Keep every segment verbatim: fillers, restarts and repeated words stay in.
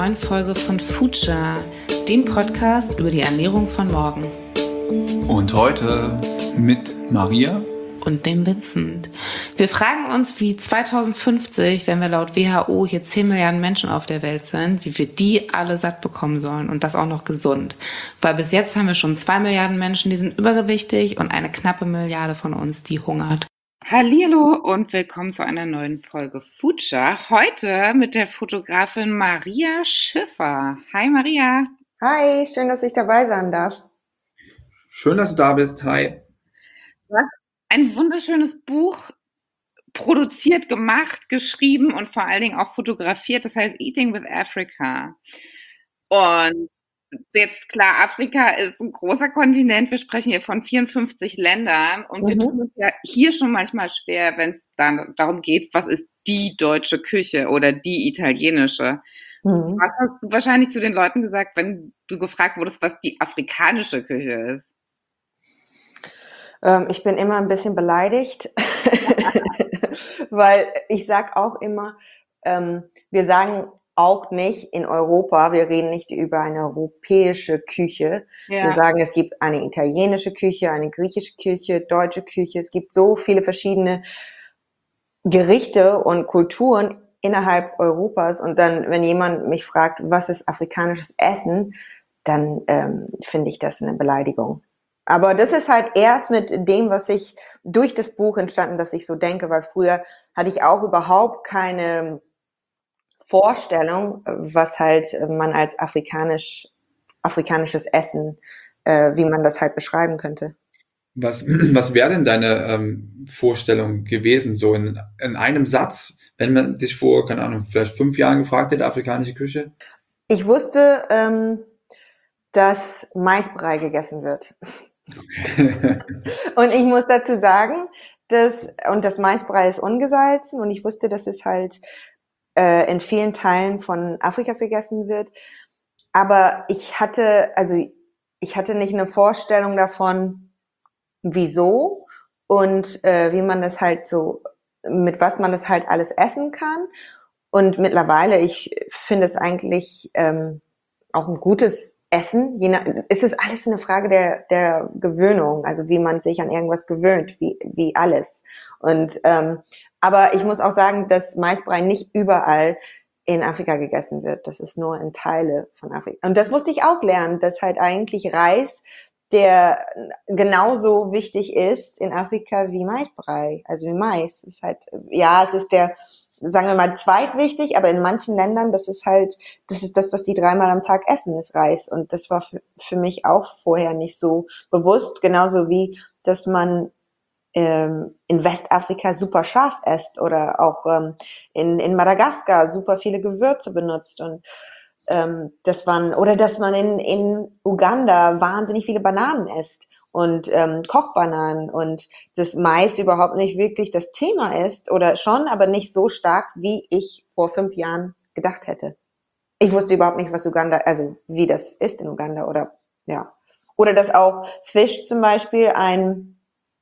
neuen Folge von Future, dem Podcast über die Ernährung von morgen. Und heute mit Maria und dem Vincent. Wir fragen uns, wie zweitausendfünfzig, wenn wir laut W H O hier zehn Milliarden Menschen auf der Welt sind, wie wir die alle satt bekommen sollen und das auch noch gesund. Weil bis jetzt haben wir schon zwei Milliarden Menschen, die sind übergewichtig und eine knappe Milliarde von uns, die hungert. Hallihallo und willkommen zu einer neuen Folge Future. Heute mit der Fotografin Maria Schiffer. Hi Maria. Hi, schön, dass ich dabei sein darf. Schön, dass du da bist. Hi. Du hast ein wunderschönes Buch produziert, gemacht, geschrieben und vor allen Dingen auch fotografiert. Das heißt Eating with Africa. Und jetzt klar, Afrika ist ein großer Kontinent. Wir sprechen hier von vierundfünfzig Ländern und mhm. wir tun uns ja hier schon manchmal schwer, wenn es dann darum geht, was ist die deutsche Küche oder die italienische. Mhm. Was hast du wahrscheinlich zu den Leuten gesagt, wenn du gefragt wurdest, was die afrikanische Küche ist? Ähm, ich bin immer ein bisschen beleidigt, weil ich sag auch immer, ähm, wir sagen auch nicht in Europa, wir reden nicht über eine europäische Küche. Ja. Wir sagen, es gibt eine italienische Küche, eine griechische Küche, deutsche Küche. Es gibt so viele verschiedene Gerichte und Kulturen innerhalb Europas. Und dann, wenn jemand mich fragt, was ist afrikanisches Essen, dann ähm, finde ich das eine Beleidigung. Aber das ist halt erst mit dem, was ich durch das Buch entstanden, dass ich so denke, weil früher hatte ich auch überhaupt keine Vorstellung, was halt man als afrikanisch, afrikanisches Essen, äh, wie man das halt beschreiben könnte. Was, was wäre denn deine ähm, Vorstellung gewesen, so in, in einem Satz, wenn man dich vor, keine Ahnung, vielleicht fünf Jahren gefragt hätte, afrikanische Küche? Ich wusste, ähm, dass Maisbrei gegessen wird. Okay. Und ich muss dazu sagen, dass, und das Maisbrei ist ungesalzen und ich wusste, dass es halt in vielen Teilen von Afrikas gegessen wird. Aber ich hatte, also ich hatte nicht eine Vorstellung davon, wieso und äh, wie man das halt so, mit was man das halt alles essen kann. Und mittlerweile, ich finde es eigentlich ähm, auch ein gutes Essen. Je nach, es ist alles eine Frage der, der Gewöhnung, also wie man sich an irgendwas gewöhnt, wie, wie alles. Und ähm, aber ich muss auch sagen, dass Maisbrei nicht überall in Afrika gegessen wird. Das ist nur in Teile von Afrika. Und das musste ich auch lernen, dass halt eigentlich Reis, der genauso wichtig ist in Afrika wie Maisbrei, also wie Mais. Ist halt, ja, es ist der, sagen wir mal, zweitwichtig, aber in manchen Ländern, das ist halt, das ist das, was die dreimal am Tag essen, ist Reis. Und das war für, für mich auch vorher nicht so bewusst, genauso wie, dass man in Westafrika super scharf esst oder auch ähm, in, in Madagaskar super viele Gewürze benutzt und ähm, das waren, oder dass man in, in Uganda wahnsinnig viele Bananen isst und ähm, Kochbananen und das Mais überhaupt nicht wirklich das Thema ist oder schon, aber nicht so stark, wie ich vor fünf Jahren gedacht hätte. Ich wusste überhaupt nicht, was Uganda, also wie das ist in Uganda oder ja. Oder dass auch Fisch zum Beispiel ein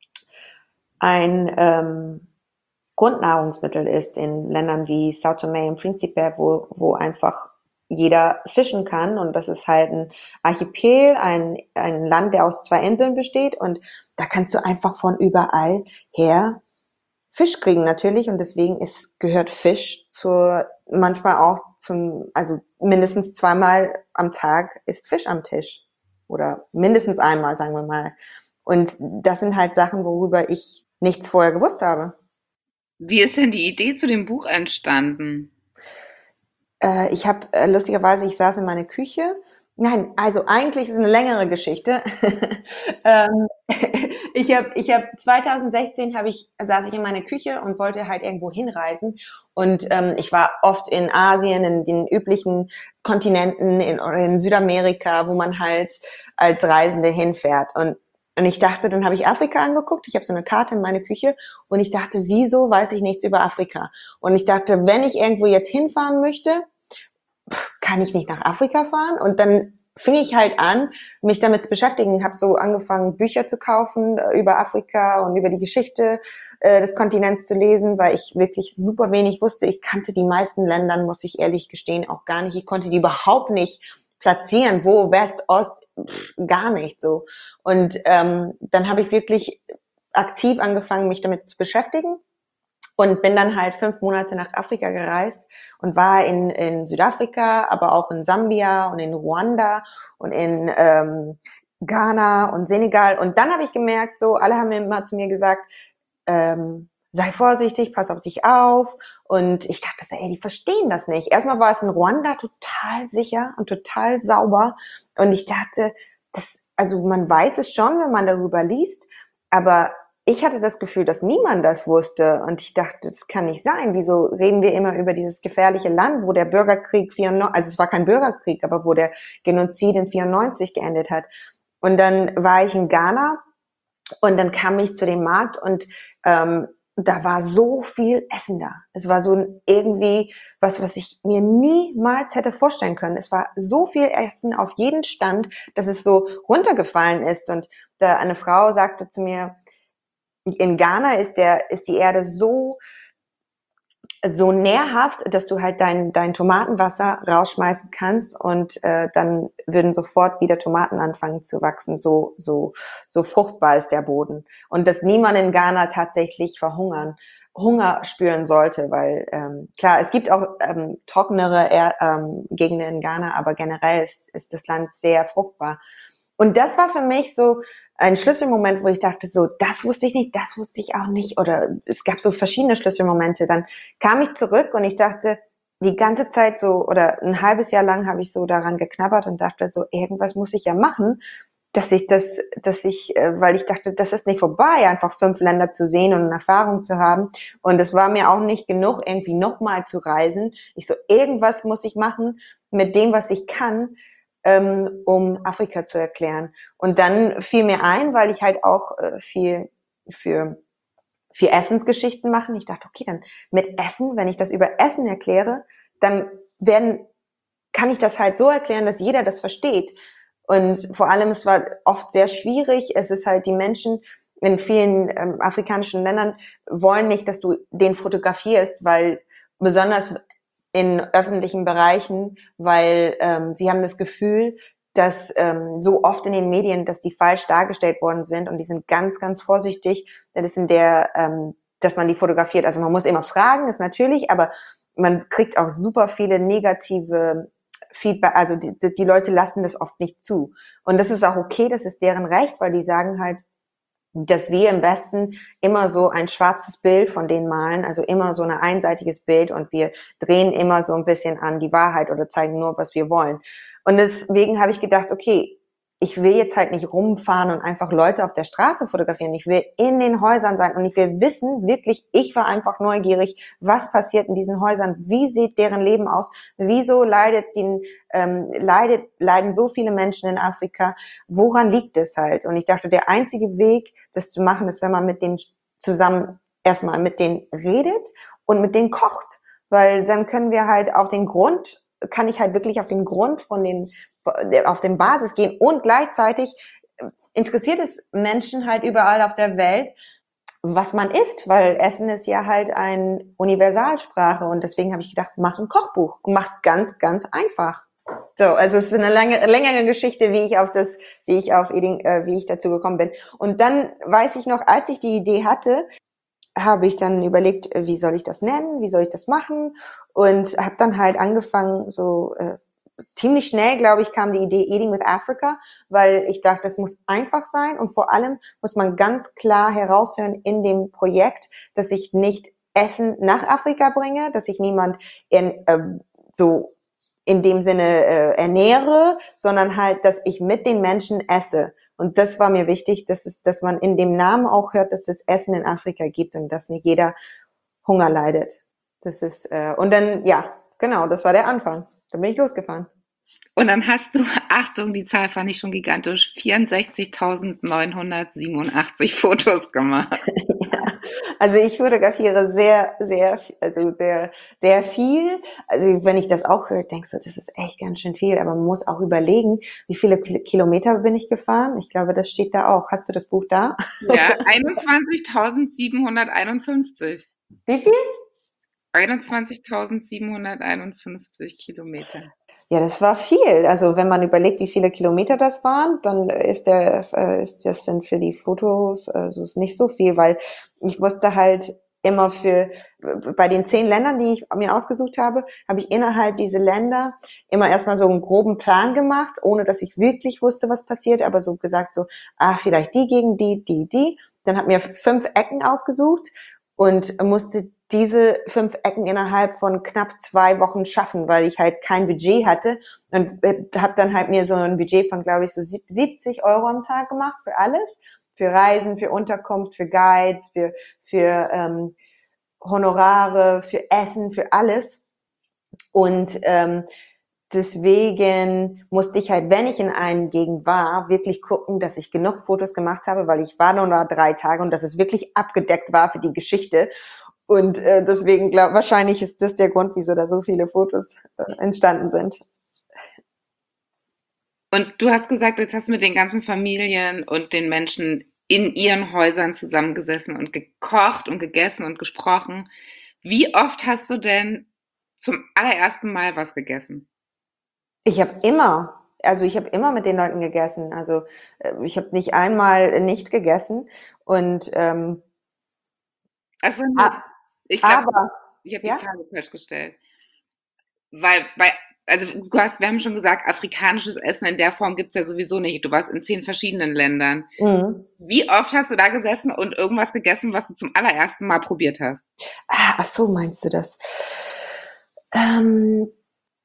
ein ähm, Grundnahrungsmittel ist in Ländern wie Sao Tome und Principe, wo, wo einfach jeder fischen kann. Und das ist halt ein Archipel, ein, ein Land, der aus zwei Inseln besteht. Und da kannst du einfach von überall her Fisch kriegen natürlich. Und deswegen ist, gehört Fisch zur, manchmal auch zum, also mindestens zweimal am Tag ist Fisch am Tisch. Oder mindestens einmal, sagen wir mal. Und das sind halt Sachen, worüber ich nichts vorher gewusst habe. Wie ist denn die Idee zu dem Buch entstanden? Äh, ich habe äh, lustigerweise, ich saß in meiner Küche. Nein, also eigentlich ist es eine längere Geschichte. ähm, ich habe, ich habe zweitausendsechzehn habe ich saß ich in meiner Küche und wollte halt irgendwo hinreisen. Und ähm, ich war oft in Asien, in den üblichen Kontinenten, in, in Südamerika, wo man halt als Reisende hinfährt. Und Und ich dachte, dann habe ich Afrika angeguckt, ich habe so eine Karte in meine Küche und ich dachte, wieso weiß ich nichts über Afrika? Und ich dachte, wenn ich irgendwo jetzt hinfahren möchte, kann ich nicht nach Afrika fahren? Und dann fing ich halt an, mich damit zu beschäftigen, habe so angefangen, Bücher zu kaufen äh, über Afrika und über die Geschichte äh, des Kontinents zu lesen, weil ich wirklich super wenig wusste. Ich kannte die meisten Länder, muss ich ehrlich gestehen, auch gar nicht. Ich konnte die überhaupt nicht platzieren, wo, West, Ost, pff, gar nicht so. Und ähm, dann habe ich wirklich aktiv angefangen, mich damit zu beschäftigen. Und bin dann halt fünf Monate nach Afrika gereist und war in, in Südafrika, aber auch in Sambia und in Ruanda und in ähm, Ghana und Senegal. Und dann habe ich gemerkt, so alle haben immer zu mir gesagt, ähm, sei vorsichtig, pass auf dich auf. Und ich dachte so, ey, die verstehen das nicht. Erstmal war es in Ruanda total sicher und total sauber. Und ich dachte, das, also man weiß es schon, wenn man darüber liest, aber ich hatte das Gefühl, dass niemand das wusste und ich dachte, das kann nicht sein. Wieso reden wir immer über dieses gefährliche Land, wo der Bürgerkrieg vierundneunzig, also es war kein Bürgerkrieg, aber wo der Genozid in vierundneunzig geendet hat. Und dann war ich in Ghana und dann kam ich zu dem Markt und ähm, da war so viel Essen da. Es war so irgendwie was, was ich mir niemals hätte vorstellen können. Es war so viel Essen auf jeden Stand, dass es so runtergefallen ist. Und da eine Frau sagte zu mir, in Ghana ist der, ist die Erde so, so nährhaft, dass du halt dein, dein Tomatenwasser rausschmeißen kannst und äh, dann würden sofort wieder Tomaten anfangen zu wachsen. So, so, so fruchtbar ist der Boden. Und dass niemand in Ghana tatsächlich verhungern, Hunger spüren sollte, weil ähm, klar, es gibt auch ähm, trockenere er ähm, Gegenden in Ghana, aber generell ist, ist das Land sehr fruchtbar. Und das war für mich so ein Schlüsselmoment, wo ich dachte, so, das wusste ich nicht, das wusste ich auch nicht. Oder es gab so verschiedene Schlüsselmomente. Dann kam ich zurück und ich dachte, die ganze Zeit so, oder ein halbes Jahr lang habe ich so daran geknabbert und dachte so, irgendwas muss ich ja machen, dass ich das, dass ich, weil ich dachte, das ist nicht vorbei, einfach fünf Länder zu sehen und eine Erfahrung zu haben. Und es war mir auch nicht genug, irgendwie nochmal zu reisen. Ich so, irgendwas muss ich machen mit dem, was ich kann, ähm, um Afrika zu erklären. Und dann fiel mir ein, weil ich halt auch äh, viel für, für Essensgeschichten mache. Ich dachte, okay, dann mit Essen, wenn ich das über Essen erkläre, dann werden, kann ich das halt so erklären, dass jeder das versteht. Und vor allem, es war oft sehr schwierig. Es ist halt, die Menschen in vielen ähm, afrikanischen Ländern wollen nicht, dass du den fotografierst, weil besonders in öffentlichen Bereichen, weil ähm, sie haben das Gefühl, dass ähm, so oft in den Medien, dass die falsch dargestellt worden sind und die sind ganz, ganz vorsichtig, wenn es in der, ähm, dass man die fotografiert. Also man muss immer fragen, ist natürlich, aber man kriegt auch super viele negative Feedback, also die, die Leute lassen das oft nicht zu. Und das ist auch okay, das ist deren Recht, weil die sagen halt, dass wir im Westen immer so ein schwarzes Bild von denen malen, also immer so ein einseitiges Bild und wir drehen immer so ein bisschen an die Wahrheit oder zeigen nur, was wir wollen. Und deswegen habe ich gedacht, okay, ich will jetzt halt nicht rumfahren und einfach Leute auf der Straße fotografieren. Ich will in den Häusern sein und ich will wissen, wirklich, ich war einfach neugierig, was passiert in diesen Häusern, wie sieht deren Leben aus, wieso leidet den, ähm, leidet, leiden so viele Menschen in Afrika, woran liegt es halt? Und ich dachte, der einzige Weg, das zu machen, ist, wenn man mit denen zusammen erstmal mit denen redet und mit denen kocht, weil dann können wir halt auf den Grund, kann ich halt wirklich auf den Grund von den, auf den Basis gehen und gleichzeitig interessiert es Menschen halt überall auf der Welt, was man isst, weil Essen ist ja halt eine Universalsprache und deswegen habe ich gedacht, mach ein Kochbuch und mach's ganz, ganz einfach. So, also es ist eine lange, längere Geschichte, wie ich auf das, wie ich auf Eating, äh, wie ich dazu gekommen bin. Und dann weiß ich noch, als ich die Idee hatte, habe ich dann überlegt, wie soll ich das nennen, wie soll ich das machen und habe dann halt angefangen, so äh, ziemlich schnell, glaube ich, kam die Idee Eating with Africa, weil ich dachte, das muss einfach sein und vor allem muss man ganz klar heraushören in dem Projekt, dass ich nicht Essen nach Afrika bringe, dass ich niemand in, äh, so in dem Sinne äh, ernähre, sondern halt, dass ich mit den Menschen esse. Und das war mir wichtig, dass es, dass man in dem Namen auch hört, dass es Essen in Afrika gibt und dass nicht jeder Hunger leidet. Das ist äh, und dann ja, genau, das war der Anfang. Dann bin ich losgefahren. Und dann hast du, Achtung, die Zahl fand ich schon gigantisch, vierundsechzigtausendneunhundertsiebenundachtzig Fotos gemacht. Ja. Also ich fotografiere sehr, sehr, also sehr, sehr viel. Also wenn ich das auch höre, denkst du, das ist echt ganz schön viel. Aber man muss auch überlegen, wie viele Kilometer bin ich gefahren? Ich glaube, das steht da auch. Hast du das Buch da? Ja, einundzwanzigtausendsiebenhunderteinundfünfzig. Wie viel? einundzwanzigtausendsiebenhunderteinundfünfzig Kilometer. Ja, das war viel. Also wenn man überlegt, wie viele Kilometer das waren, dann ist der, äh, ist das dann für die Fotos, also ist nicht so viel, weil ich musste halt immer für, bei den zehn Ländern, die ich mir ausgesucht habe, habe ich innerhalb dieser Länder immer erstmal so einen groben Plan gemacht, ohne dass ich wirklich wusste, was passiert, aber so gesagt so, ah, vielleicht die gegen die, die, die. Dann habe mir fünf Ecken ausgesucht und musste diese fünf Ecken innerhalb von knapp zwei Wochen schaffen, weil ich halt kein Budget hatte und habe dann halt mir so ein Budget von, glaube ich, so siebzig Euro am Tag gemacht für alles, für Reisen, für Unterkunft, für Guides, für für ähm, Honorare, für Essen, für alles. Und ähm, deswegen musste ich halt, wenn ich in einer Gegend war, wirklich gucken, dass ich genug Fotos gemacht habe, weil ich war nur noch drei Tage und dass es wirklich abgedeckt war für die Geschichte. Und äh, deswegen glaube wahrscheinlich ist das der Grund, wieso da so viele Fotos äh, entstanden sind. Und du hast gesagt, jetzt hast du mit den ganzen Familien und den Menschen in ihren Häusern zusammengesessen und gekocht und gegessen und gesprochen. Wie oft hast du denn zum allerersten Mal was gegessen? Ich habe immer, also ich habe immer mit den Leuten gegessen. Also äh, ich habe nicht einmal nicht gegessen. Und ähm, Also ah, ich glaube, aber ich habe die ja, Frage falsch gestellt. Weil, weil, also du hast, wir haben schon gesagt, afrikanisches Essen in der Form gibt's ja sowieso nicht. Du warst in zehn verschiedenen Ländern. mhm. Wie oft hast du da gesessen und irgendwas gegessen, was du zum allerersten Mal probiert hast? Ah, ach so, meinst du das? Ähm,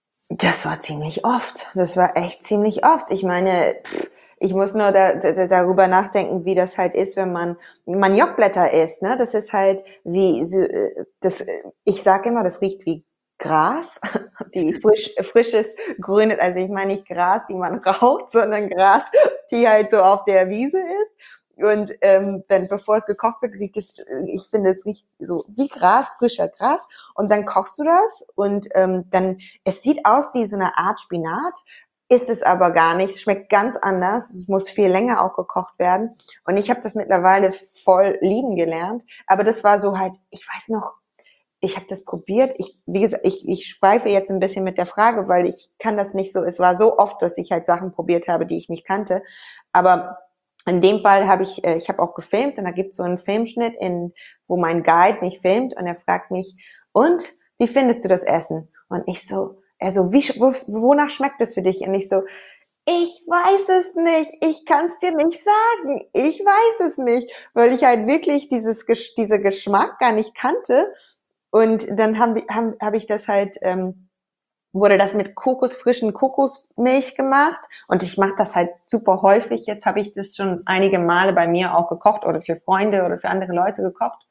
das war ziemlich oft. Das war echt ziemlich oft. Ich meine, pff, ich muss nur da, da, darüber nachdenken, wie das halt ist, wenn man Maniokblätter isst. Ne? Das ist halt wie, so, äh, das, ich sage immer, das riecht wie Gras, die frisch, frisches grünes, also ich meine nicht Gras, die man raucht, sondern Gras, die halt so auf der Wiese ist. Und ähm, dann, bevor es gekocht wird, riecht es, ich finde, es riecht so wie Gras, frischer Gras. Und dann kochst du das und ähm, dann, es sieht aus wie so eine Art Spinat, ist es aber gar nicht. Es schmeckt ganz anders. Es muss viel länger auch gekocht werden. Und ich habe das mittlerweile voll lieben gelernt. Aber das war so halt, ich weiß noch, ich habe das probiert. Ich, wie gesagt, ich, ich schweife jetzt ein bisschen mit der Frage, weil ich kann das nicht so. Es war so oft, dass ich halt Sachen probiert habe, die ich nicht kannte. Aber in dem Fall habe ich, ich habe auch gefilmt und da gibt es so einen Filmschnitt, in, wo mein Guide mich filmt und er fragt mich, und wie findest du das Essen? Und ich so, er so, wie, wo, wonach schmeckt es für dich? Und ich so, ich weiß es nicht, ich kann es dir nicht sagen, ich weiß es nicht, weil ich halt wirklich dieses, diese Geschmack gar nicht kannte. Und dann habe hab, hab ich das halt, ähm, wurde das mit Kokos, frischen Kokosmilch gemacht und ich mache das halt super häufig. Jetzt habe ich das schon einige Male bei mir auch gekocht oder für Freunde oder für andere Leute gekocht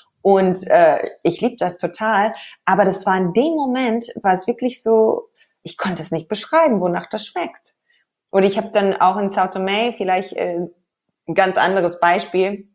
und äh, ich liebe das total, aber das war in dem Moment, war es wirklich so, ich konnte es nicht beschreiben, wonach das schmeckt. Und ich habe dann auch in Sao Tome vielleicht äh, ein ganz anderes Beispiel.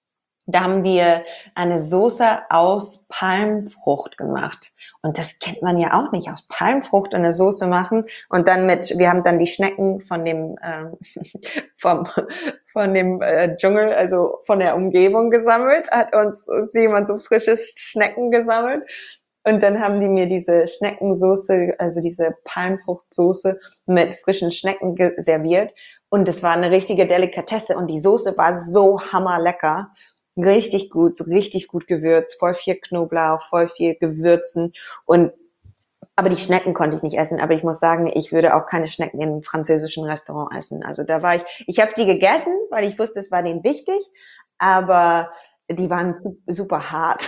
Da haben wir eine Soße aus Palmfrucht gemacht. Und das kennt man ja auch nicht, aus Palmfrucht eine Soße machen. Und dann mit, wir haben dann die Schnecken von dem, ähm, vom, von dem äh, Dschungel, also von der Umgebung gesammelt, hat uns jemand so frisches Schnecken gesammelt. Und dann haben die mir diese Schneckensoße, also diese Palmfruchtsoße mit frischen Schnecken serviert. Und es war eine richtige Delikatesse. Und die Soße war so hammerlecker. Richtig gut, so richtig gut gewürzt, voll viel Knoblauch, voll viel Gewürzen und aber die Schnecken konnte ich nicht essen, aber ich muss sagen, ich würde auch keine Schnecken in einem französischen Restaurant essen. Also da war ich, ich habe die gegessen, weil ich wusste, es war denen wichtig, aber die waren super hart.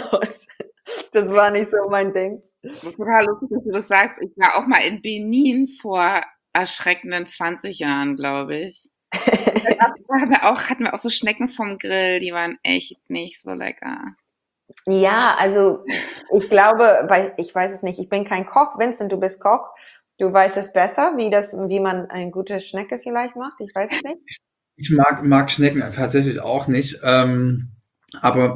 Das war nicht so mein Ding. Das ist total lustig, dass du das sagst. Ich war auch mal in Benin vor erschreckenden zwanzig Jahren, glaube ich. Da hatten wir, auch, hatten wir auch so Schnecken vom Grill, die waren echt nicht so lecker. Ja, also ich glaube, weil ich weiß es nicht, ich bin kein Koch. Vincent, du bist Koch. Du weißt es besser, wie das, wie man eine gute Schnecke vielleicht macht. Ich weiß es nicht. Ich mag, mag Schnecken tatsächlich auch nicht. Ähm, aber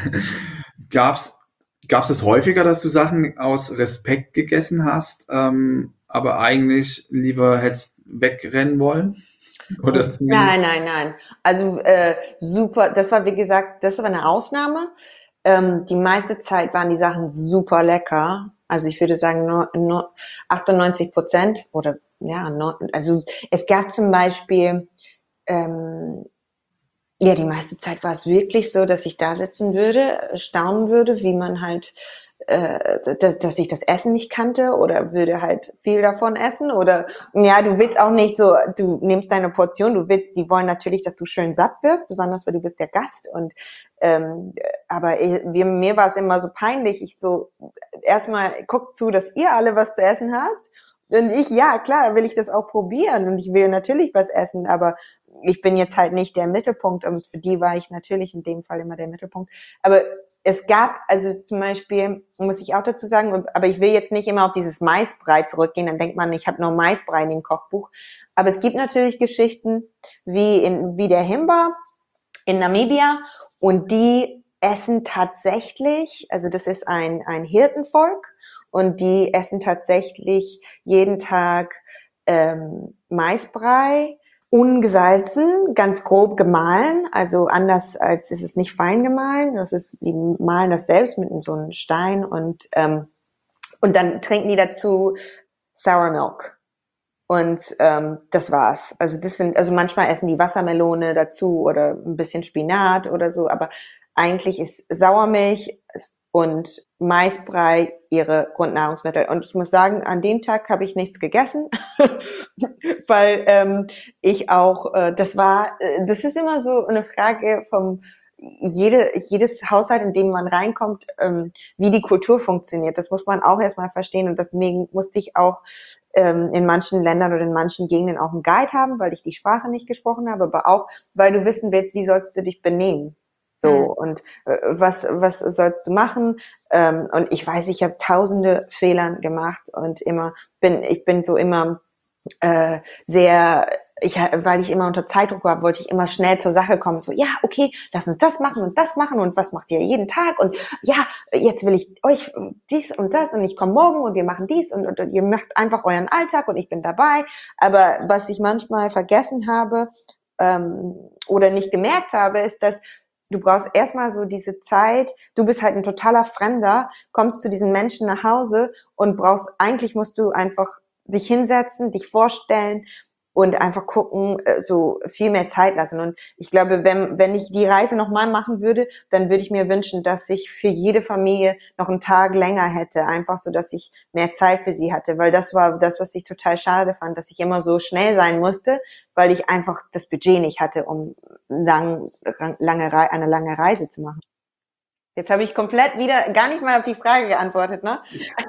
gab's, gab's es häufiger, dass du Sachen aus Respekt gegessen hast, ähm, aber eigentlich lieber hättest wegrennen wollen? Oder zumindest? Nein, nein, nein. Also äh, super, das war wie gesagt, das war eine Ausnahme. Ähm, die meiste Zeit waren die Sachen super lecker. Also ich würde sagen nur, nur achtundneunzig Prozent oder ja, nur, also es gab zum Beispiel, ähm, ja, die meiste Zeit war es wirklich so, dass ich da sitzen würde, staunen würde, wie man halt, äh, dass, dass ich das Essen nicht kannte oder würde halt viel davon essen oder, ja, du willst auch nicht so, du nimmst deine Portion, du willst, die wollen natürlich, dass du schön satt wirst, besonders weil du bist der Gast und, ähm, aber ich, wir, mir war es immer so peinlich, ich so, erstmal guckt zu, dass ihr alle was zu essen habt. Und ich, ja, klar, will ich das auch probieren und ich will natürlich was essen, aber ich bin jetzt halt nicht der Mittelpunkt und für die war ich natürlich in dem Fall immer der Mittelpunkt. Aber es gab, also zum Beispiel, muss ich auch dazu sagen, aber ich will jetzt nicht immer auf dieses Maisbrei zurückgehen, dann denkt man, ich habe nur Maisbrei in dem Kochbuch. Aber es gibt natürlich Geschichten wie in wie der Himba in Namibia und die essen tatsächlich, also das ist ein, ein Hirtenvolk und die essen tatsächlich jeden Tag ähm, Maisbrei, ungesalzen, ganz grob gemahlen, also anders als ist es nicht fein gemahlen, das ist, die mahlen das selbst mit so einem Stein und ähm, und dann trinken die dazu Sour Milk. Und ähm, das war's. Also das sind, also manchmal essen die Wassermelone dazu oder ein bisschen Spinat oder so, aber eigentlich ist Sauermilch und Maisbrei ihre Grundnahrungsmittel. Und ich muss sagen, an dem Tag habe ich nichts gegessen, weil ähm, ich auch, äh, das war, äh, das ist immer so eine Frage vom jede, jedes Haushalt, in dem man reinkommt, ähm, wie die Kultur funktioniert. Das muss man auch erstmal verstehen und deswegen musste ich auch ähm, in manchen Ländern oder in manchen Gegenden auch einen Guide haben, weil ich die Sprache nicht gesprochen habe, aber auch, weil du wissen willst, wie sollst du dich benehmen. So, Mhm. und äh, was was sollst du machen? Ähm, und ich weiß, ich habe tausende Fehlern gemacht und immer bin ich bin so immer äh, sehr, ich, weil ich immer unter Zeitdruck war, wollte ich immer schnell zur Sache kommen. So, ja, okay, lass uns das machen und das machen und was macht ihr jeden Tag? Und ja, jetzt will ich euch dies und das und ich komme morgen und wir machen dies und, und, und ihr macht einfach euren Alltag und ich bin dabei. Aber was ich manchmal vergessen habe ähm, oder nicht gemerkt habe, ist, dass du brauchst erstmal so diese Zeit, du bist halt ein totaler Fremder, kommst zu diesen Menschen nach Hause und brauchst, eigentlich musst du einfach dich hinsetzen, dich vorstellen und einfach gucken, so viel mehr Zeit lassen. Und ich glaube, wenn, wenn ich die Reise nochmal machen würde, dann würde ich mir wünschen, dass ich für jede Familie noch einen Tag länger hätte, einfach so, dass ich mehr Zeit für sie hatte, weil das war das, was ich total schade fand, dass ich immer so schnell sein musste, weil ich einfach das Budget nicht hatte, um lang, lange, eine lange Reise zu machen. Jetzt habe ich komplett wieder gar nicht mal auf die Frage geantwortet, ne?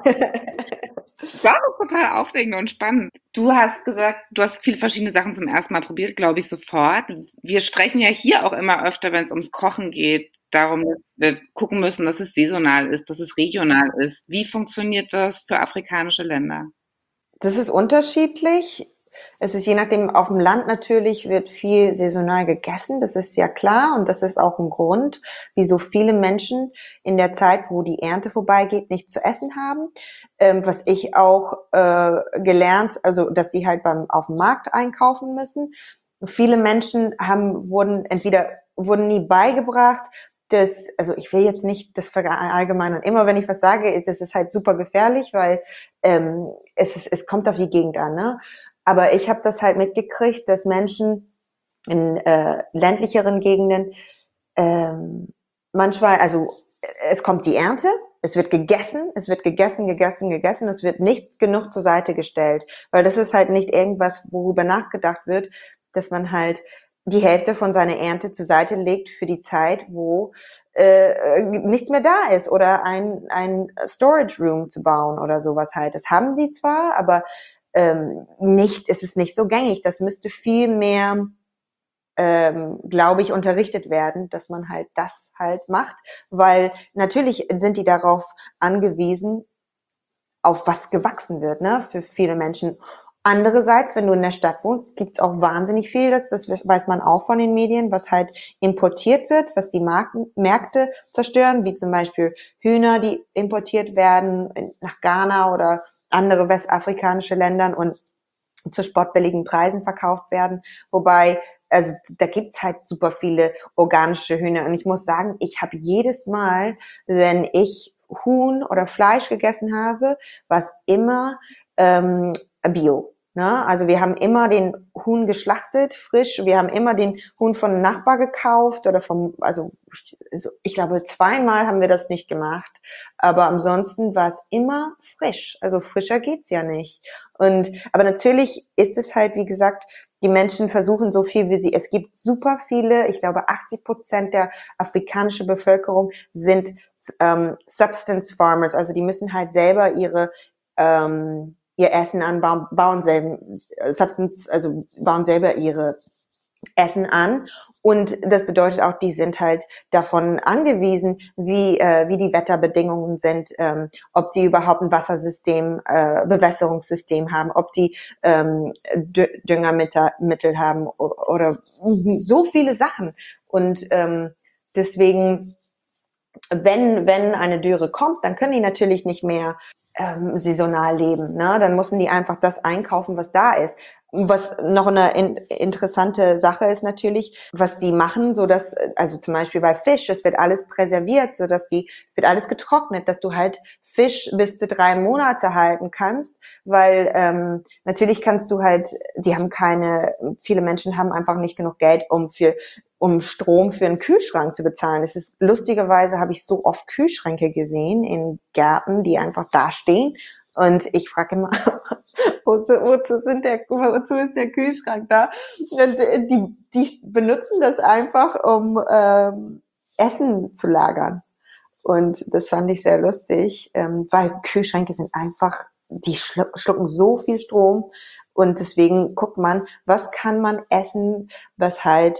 Das war doch total aufregend und spannend. Du hast gesagt, du hast viele verschiedene Sachen zum ersten Mal probiert, glaube ich sofort. Wir sprechen ja hier auch immer öfter, wenn es ums Kochen geht, darum, dass wir gucken müssen, dass es saisonal ist, dass es regional ist. Wie funktioniert das für afrikanische Länder? Das ist unterschiedlich. Es ist je nachdem, auf dem Land natürlich wird viel saisonal gegessen, das ist ja klar und das ist auch ein Grund, wieso viele Menschen in der Zeit, wo die Ernte vorbeigeht, nichts zu essen haben. Ähm, was ich auch äh, gelernt, also dass sie halt beim auf dem Markt einkaufen müssen. Viele Menschen haben wurden entweder wurden nie beigebracht, das, also ich will jetzt nicht das verallgemeinern. Immer wenn ich was sage, das ist halt super gefährlich, weil ähm, es ist, es kommt auf die Gegend an, ne? Aber ich habe das halt mitgekriegt, dass Menschen in äh, ländlicheren Gegenden ähm, manchmal, also es kommt die Ernte, es wird gegessen, es wird gegessen, gegessen, gegessen, es wird nicht genug zur Seite gestellt, weil das ist halt nicht irgendwas, worüber nachgedacht wird, dass man halt die Hälfte von seiner Ernte zur Seite legt für die Zeit, wo äh, nichts mehr da ist oder ein, ein Storage Room zu bauen oder sowas halt. Das haben die zwar, aber ähm, nicht, es ist nicht so gängig. Das müsste viel mehr, ähm, glaube ich, unterrichtet werden, dass man halt das halt macht, weil natürlich sind die darauf angewiesen, auf was gewachsen wird, ne, für viele Menschen. Andererseits, wenn du in der Stadt wohnst, gibt es auch wahnsinnig viel, das, das weiß man auch von den Medien, was halt importiert wird, was die Marken, Märkte zerstören, wie zum Beispiel Hühner, die importiert werden nach Ghana oder andere westafrikanische Ländern und zu spottbilligen Preisen verkauft werden. Wobei, also da gibt's halt super viele organische Hühner. Und ich muss sagen, ich habe jedes Mal, wenn ich Huhn oder Fleisch gegessen habe, war es immer ähm, Bio. Ne? Also wir haben immer den Huhn geschlachtet, frisch. Wir haben immer den Huhn von einem Nachbar gekauft oder vom, also ich, ich glaube zweimal haben wir das nicht gemacht. Aber ansonsten war es immer frisch. Also frischer geht's ja nicht. Und aber natürlich ist es halt, wie gesagt, die Menschen versuchen so viel wie sie. Es gibt super viele, ich glaube achtzig Prozent der afrikanischen Bevölkerung sind ähm, Substance Farmers. Also die müssen halt selber ihre ähm, ihr Essen anbauen, bauen selber Substance, also bauen selber ihre Essen an. Und das bedeutet auch, die sind halt davon angewiesen, wie äh, wie die Wetterbedingungen sind, ähm, ob die überhaupt ein Wassersystem, äh, Bewässerungssystem haben, ob die ähm, Düngermittel haben oder so viele Sachen. Und ähm, deswegen, wenn wenn eine Dürre kommt, dann können die natürlich nicht mehr ähm, saisonal leben. Ne? Dann müssen die einfach das einkaufen, was da ist. Was noch eine in, interessante Sache ist natürlich, was die machen, so dass, also zum Beispiel bei Fisch, es wird alles präserviert, so dass die, es wird alles getrocknet, dass du halt Fisch bis zu drei Monate halten kannst, weil ähm, natürlich kannst du halt, die haben keine, viele Menschen haben einfach nicht genug Geld, um für um Strom für einen Kühlschrank zu bezahlen. Es ist lustigerweise habe ich so oft Kühlschränke gesehen in Gärten, die einfach da stehen. Und ich frage immer, wozu, wozu, sind der, wozu ist der Kühlschrank da? Und die, die benutzen das einfach, um ähm, Essen zu lagern. Und das fand ich sehr lustig, ähm, weil Kühlschränke sind einfach, die schlucken so viel Strom. Und deswegen guckt man, was kann man essen, was halt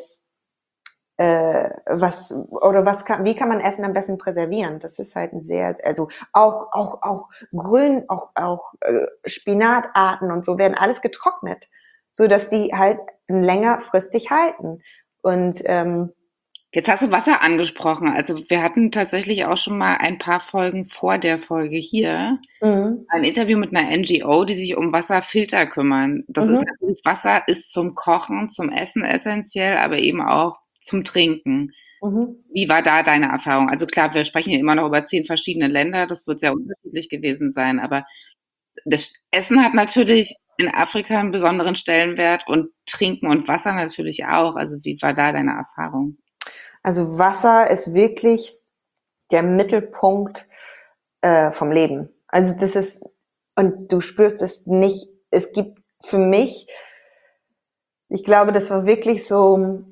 äh, was oder was kann, wie kann man Essen am besten präservieren? Das ist halt ein sehr, also auch auch auch Grün, auch auch äh, Spinatarten und so werden alles getrocknet, so dass die halt längerfristig halten. Und ähm, Jetzt hast du Wasser angesprochen. Also wir hatten tatsächlich auch schon mal ein paar Folgen vor der Folge hier mhm. ein Interview mit einer N G O, die sich um Wasserfilter kümmern. Das Mhm. ist natürlich, Wasser ist zum Kochen, zum Essen essentiell, aber eben auch zum Trinken. Mhm. Wie war da deine Erfahrung? Also klar, wir sprechen hier immer noch über zehn verschiedene Länder, das wird sehr unterschiedlich gewesen sein, aber das Essen hat natürlich in Afrika einen besonderen Stellenwert und Trinken und Wasser natürlich auch. Also wie war da deine Erfahrung? Also Wasser ist wirklich der Mittelpunkt äh, vom Leben. Also das ist, und du spürst es nicht, es gibt für mich, ich glaube, das war wirklich so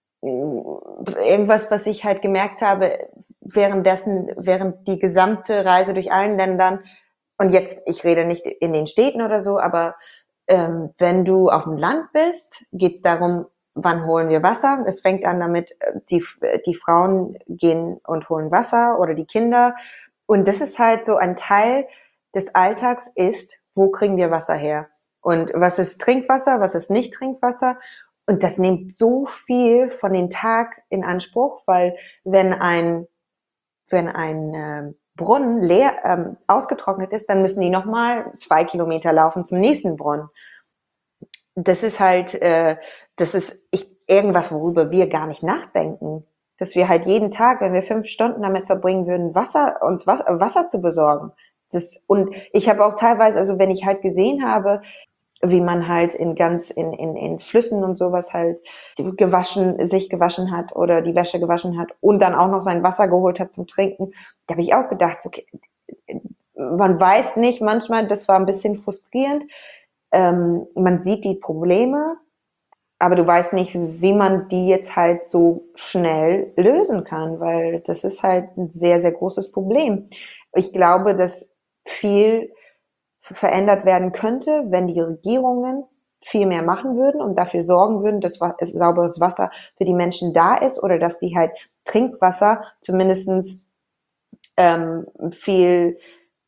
irgendwas, was ich halt gemerkt habe, währenddessen, während die gesamte Reise durch allen Ländern, und jetzt, ich rede nicht in den Städten oder so, aber ähm, wenn du auf dem Land bist, geht's darum, wann holen wir Wasser? Es fängt an damit, die, die Frauen gehen und holen Wasser oder die Kinder. Und das ist halt so ein Teil des Alltags ist, wo kriegen wir Wasser her? Und was ist Trinkwasser, was ist nicht Trinkwasser? Und das nimmt so viel von den Tag in Anspruch, weil wenn ein, wenn ein äh, Brunnen leer ähm, ausgetrocknet ist, dann müssen die nochmal zwei Kilometer laufen zum nächsten Brunnen. Das ist halt, äh, das ist ich, irgendwas, worüber wir gar nicht nachdenken. Dass wir halt jeden Tag, wenn wir fünf Stunden damit verbringen würden, Wasser, uns Wasser, Wasser zu besorgen. Das, und ich habe auch teilweise, also wenn ich halt gesehen habe, wie man halt in ganz in, in, in Flüssen und sowas halt gewaschen, sich gewaschen hat oder die Wäsche gewaschen hat und dann auch noch sein Wasser geholt hat zum Trinken. Da habe ich auch gedacht, okay, man weiß nicht, manchmal, das war ein bisschen frustrierend. Ähm, man sieht die Probleme, aber du weißt nicht, wie man die jetzt halt so schnell lösen kann, weil das ist halt ein sehr, sehr großes Problem. Ich glaube, dass viel verändert werden könnte, wenn die Regierungen viel mehr machen würden und dafür sorgen würden, dass sauberes Wasser für die Menschen da ist oder dass die halt Trinkwasser zumindestens ähm, viel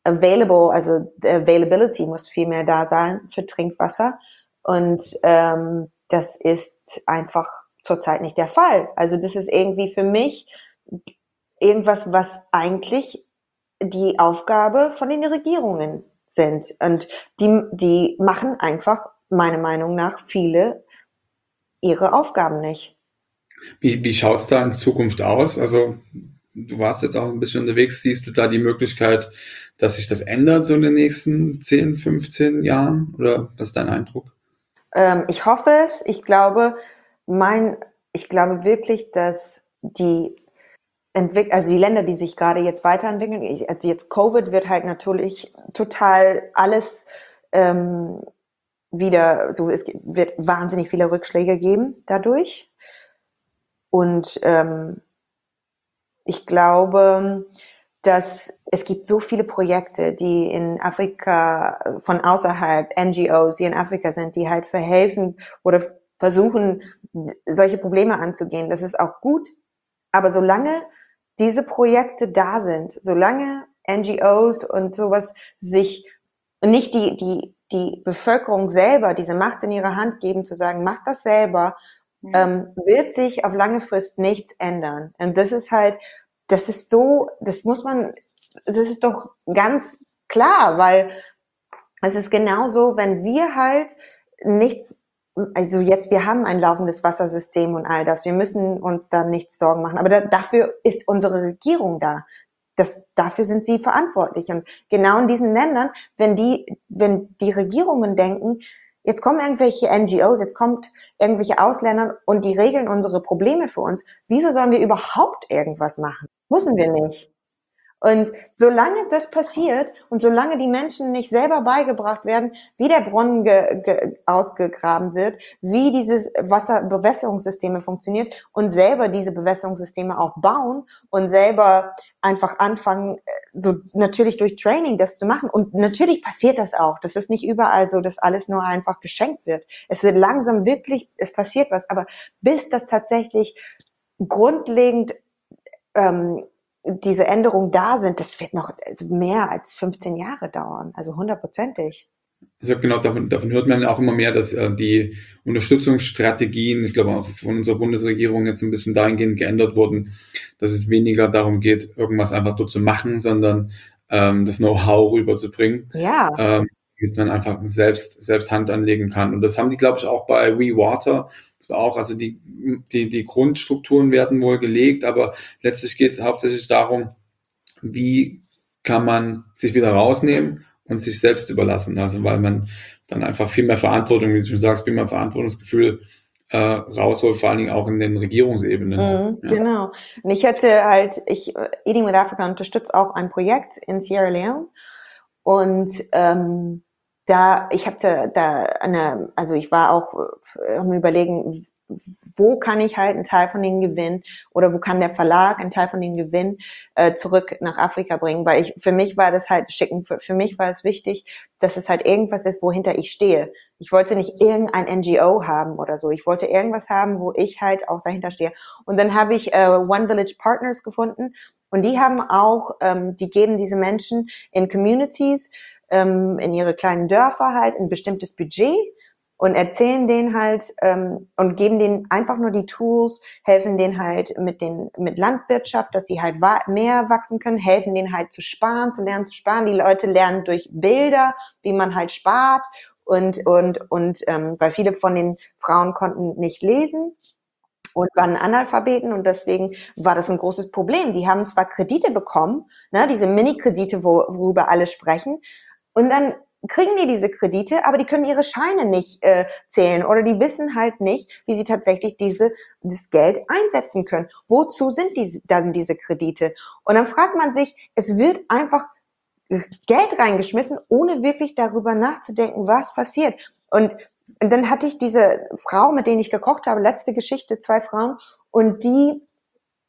available, also the Availability muss viel mehr da sein für Trinkwasser. Und ähm, das ist einfach zurzeit nicht der Fall. Also das ist irgendwie für mich irgendwas, was eigentlich die Aufgabe von den Regierungen sind. Und die, die machen einfach, meiner Meinung nach, viele ihre Aufgaben nicht. Wie, wie schaut es da in Zukunft aus? Also du warst jetzt auch ein bisschen unterwegs. Siehst du da die Möglichkeit, dass sich das ändert so in den nächsten zehn, fünfzehn Jahren? Oder was ist dein Eindruck? Ähm, ich hoffe es. Ich glaube, mein, ich glaube wirklich, dass die Entwick- also die Länder, die sich gerade jetzt weiterentwickeln, also jetzt Covid wird halt natürlich total alles ähm, wieder so, es wird wahnsinnig viele Rückschläge geben dadurch. Und ähm, ich glaube, dass es gibt so viele Projekte, die in Afrika von außerhalb, N G Os, die in Afrika sind, die halt verhelfen oder versuchen, solche Probleme anzugehen. Das ist auch gut, aber solange diese Projekte da sind, solange N G Os und sowas sich nicht die, die, die Bevölkerung selber diese Macht in ihre Hand geben, zu sagen, mach das selber, Ja. ähm, wird sich auf lange Frist nichts ändern. Und das ist halt, das ist so, das muss man, das ist doch ganz klar, weil es ist genauso, wenn wir halt nichts, also jetzt, wir haben ein laufendes Wassersystem und all das, wir müssen uns da nichts Sorgen machen, aber da, dafür ist unsere Regierung da. Das, dafür sind sie verantwortlich. Und genau in diesen Ländern, wenn die, wenn die Regierungen denken, jetzt kommen irgendwelche N G Os, jetzt kommt irgendwelche Ausländer und die regeln unsere Probleme für uns, wieso sollen wir überhaupt irgendwas machen? Müssen wir nicht. Und solange das passiert und solange die Menschen nicht selber beigebracht werden, wie der Brunnen ge, ge, ausgegraben wird, wie dieses Wasserbewässerungssysteme funktioniert und selber diese Bewässerungssysteme auch bauen und selber einfach anfangen, so natürlich durch Training das zu machen. Und natürlich passiert das auch. Das ist nicht überall so, dass alles nur einfach geschenkt wird. Es wird langsam wirklich, es passiert was. Aber bis das tatsächlich grundlegend ähm, diese Änderungen da sind, das wird noch mehr als fünfzehn Jahre dauern, also hundertprozentig. Also genau, davon, davon hört man auch immer mehr, dass äh, die Unterstützungsstrategien, ich glaube auch von unserer Bundesregierung jetzt ein bisschen dahingehend geändert wurden, dass es weniger darum geht, irgendwas einfach dort zu machen, sondern ähm, das Know-how rüberzubringen, Ja. ähm, damit man einfach selbst, selbst Hand anlegen kann. Und das haben die, glaube ich, auch bei WeWater. Das war auch, also die, die, die Grundstrukturen werden wohl gelegt, aber letztlich geht es hauptsächlich darum, wie kann man sich wieder rausnehmen und sich selbst überlassen. Also weil man dann einfach viel mehr Verantwortung, wie du schon sagst, viel mehr Verantwortungsgefühl äh, rausholt, vor allen Dingen auch in den Regierungsebenen. Mhm, ja. Genau. Und ich hätte halt, ich, Eating with Africa unterstützt auch ein Projekt in Sierra Leone und ähm, da, ich habe da, da eine, also ich war auch äh, am Überlegen, wo kann ich halt einen Teil von den Gewinn oder wo kann der Verlag einen Teil von den Gewinn äh, zurück nach Afrika bringen, weil ich, für mich war das halt schicken, für, für mich war es wichtig, dass es halt irgendwas ist, wohinter ich stehe. Ich wollte nicht irgendein N G O haben oder so. Ich wollte irgendwas haben, wo ich halt auch dahinter stehe. Und dann habe ich äh, One Village Partners gefunden und die haben auch, ähm, die geben diese Menschen in Communities, ähm, in ihre kleinen Dörfer halt ein bestimmtes Budget und erzählen denen halt ähm, und geben denen einfach nur die Tools, helfen denen halt mit den mit Landwirtschaft, dass sie halt wa- mehr wachsen können, helfen denen halt zu sparen, zu lernen zu sparen. Die Leute lernen durch Bilder, wie man halt spart und und und ähm, weil viele von den Frauen konnten nicht lesen und waren Analphabeten und deswegen war das ein großes Problem. Die haben zwar Kredite bekommen, ne, diese Mini-Kredite, wo, worüber alle sprechen, und dann kriegen die diese Kredite, aber die können ihre Scheine nicht äh, zählen oder die wissen halt nicht, wie sie tatsächlich diese das Geld einsetzen können. Wozu sind diese, dann diese Kredite? Und dann fragt man sich, es wird einfach Geld reingeschmissen, ohne wirklich darüber nachzudenken, was passiert. Und, und dann hatte ich diese Frau, mit denen ich gekocht habe, letzte Geschichte, zwei Frauen, und die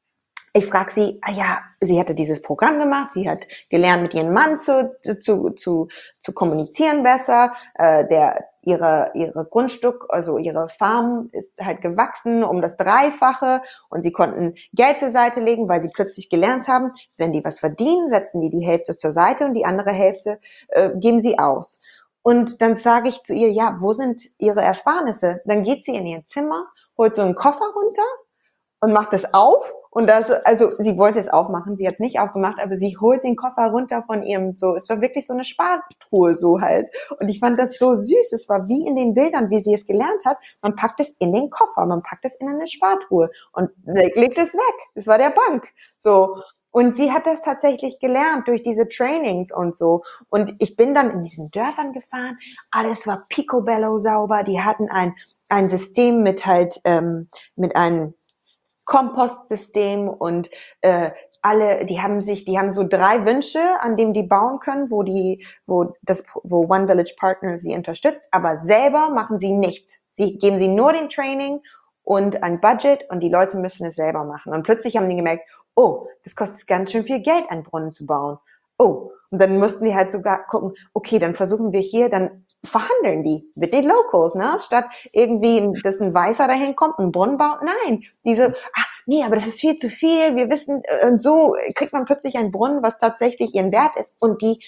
ich frage sie, ah ja, sie hatte dieses Programm gemacht, sie hat gelernt, mit ihrem Mann zu, zu, zu, zu kommunizieren besser, äh, der, ihre, ihre Grundstück, also ihre Farm ist halt gewachsen um das Dreifache und sie konnten Geld zur Seite legen, weil sie plötzlich gelernt haben, wenn die was verdienen, setzen die die Hälfte zur Seite und die andere Hälfte äh, geben sie aus. Und dann sage ich zu ihr, ja, wo sind ihre Ersparnisse? Dann geht sie in ihr Zimmer, holt so einen Koffer runter und macht es auf und das, also sie wollte es aufmachen, sie hat es nicht aufgemacht, aber sie holt den Koffer runter von ihrem, so, es war wirklich so eine Spartruhe so halt und ich fand das so süß, es war wie in den Bildern, wie sie es gelernt hat, man packt es in den Koffer, man packt es in eine Spartruhe und legt es weg, das war der Bank, so. Und sie hat das tatsächlich gelernt durch diese Trainings und so. Und ich bin dann in diesen Dörfern gefahren. Alles war picobello sauber. Die hatten ein, ein System mit halt, ähm, mit einem Kompostsystem und äh, alle, die haben sich, die haben so drei Wünsche, an denen die bauen können, wo die, wo das, wo One Village Partner sie unterstützt, aber selber machen sie nichts. Sie geben sie nur den Training und ein Budget und die Leute müssen es selber machen. Und plötzlich haben die gemerkt, oh, das kostet ganz schön viel Geld, einen Brunnen zu bauen. Oh, und dann mussten wir halt sogar gucken, okay, dann versuchen wir hier, dann verhandeln die mit den Locals, ne? Statt irgendwie, dass ein Weißer dahin kommt, einen Brunnen baut. Nein, diese, ah, nee, aber das ist viel zu viel, wir wissen, und so kriegt man plötzlich einen Brunnen, was tatsächlich ihren Wert ist und die,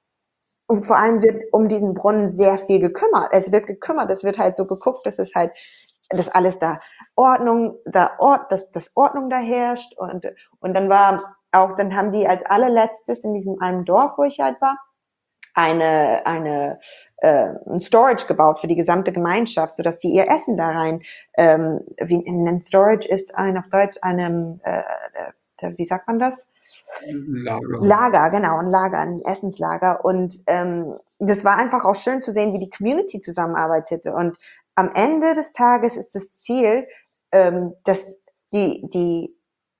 und vor allem wird um diesen Brunnen sehr viel gekümmert. Es wird gekümmert, es wird halt so geguckt, dass es halt, dass alles da Ordnung, da Ort, dass, dass Ordnung da herrscht und, und dann war auch, dann haben die als allerletztes in diesem einen Dorf, wo ich halt war, eine, eine, äh, ein Storage gebaut für die gesamte Gemeinschaft, sodass die ihr Essen da rein, ähm, wie ein Storage ist ein, auf Deutsch, einem, äh, äh, wie sagt man das? Lager. Lager, genau, ein Lager, ein Essenslager. Und ähm, das war einfach auch schön zu sehen, wie die Community zusammenarbeitete. Und am Ende des Tages ist das Ziel, ähm, dass die, die